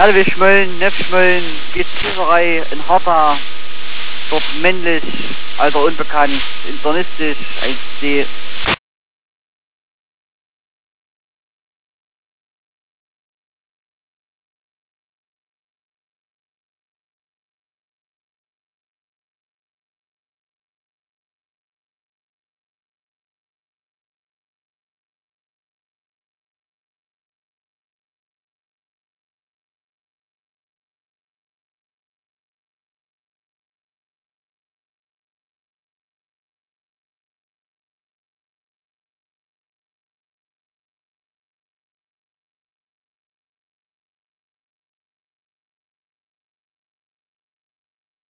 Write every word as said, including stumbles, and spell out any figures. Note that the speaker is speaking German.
Erlwischmölln, Neffschmölln, Giziererei in Harta, dort männlich, Alter unbekannt, internistisch, eins C.